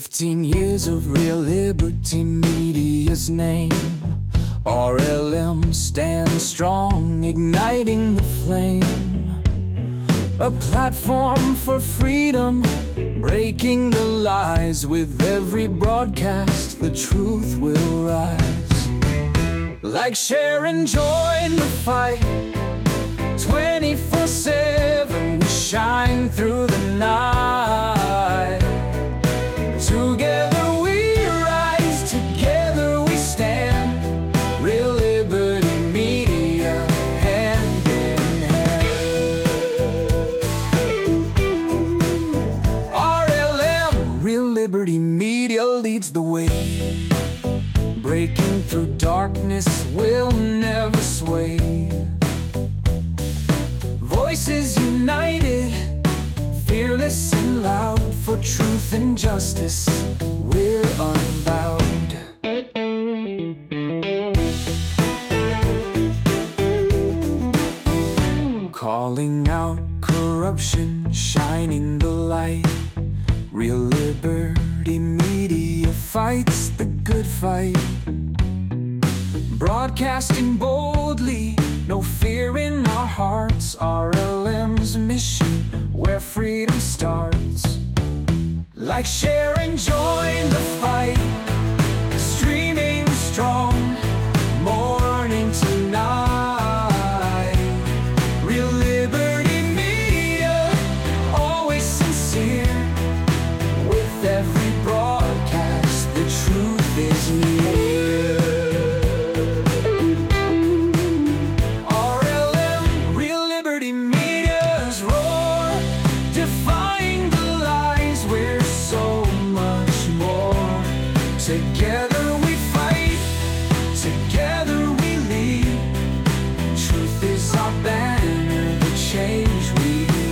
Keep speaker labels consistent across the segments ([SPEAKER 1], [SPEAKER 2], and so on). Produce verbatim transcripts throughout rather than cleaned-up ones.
[SPEAKER 1] Fifteen years of Real Liberty Media's name. R L M stands strong, igniting the flame. A platform for freedom, breaking the lies. With every broadcast, the truth will rise. Like, share, and join the fight. twenty-four seven, we shine through the night. Together we rise, together we stand. Real Liberty Media, hand in hand. R L M, Real Liberty Media leads the way. Breaking through darkness, will never sway. Voices united, fearless and loud. For truth and justice, we're unbound. Calling out corruption, shining the light. Real Liberty Media fights the good fight. Broadcasting boldly, no fear in our hearts. R L M's mission, where freedom starts. Like, share, and join the fight. Streaming strong, morning to night. Real Liberty Media, always sincere. With every broadcast, the truth is near. R L M, Real Liberty Media's roar, defying the lies. We're so much more. Together we fight, together we lead. Truth is our banner, the change we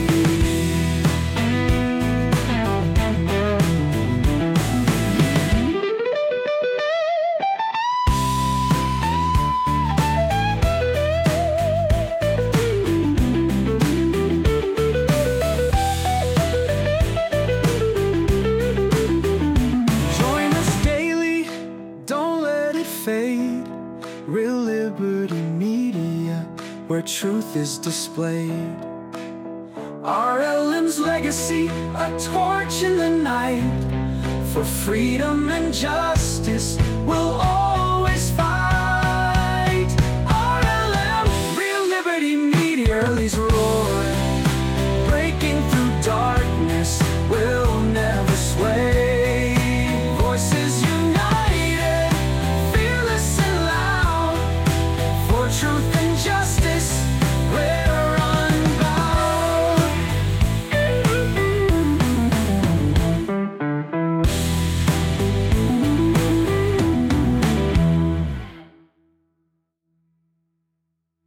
[SPEAKER 1] fade. Real Liberty Media, where truth is displayed. R L M's legacy, a torch in the night. For freedom and justice, we'll always fight. R L M, Real Liberty Media, early's roar. Breaking through darkness, we'll never sway. Voices united, truth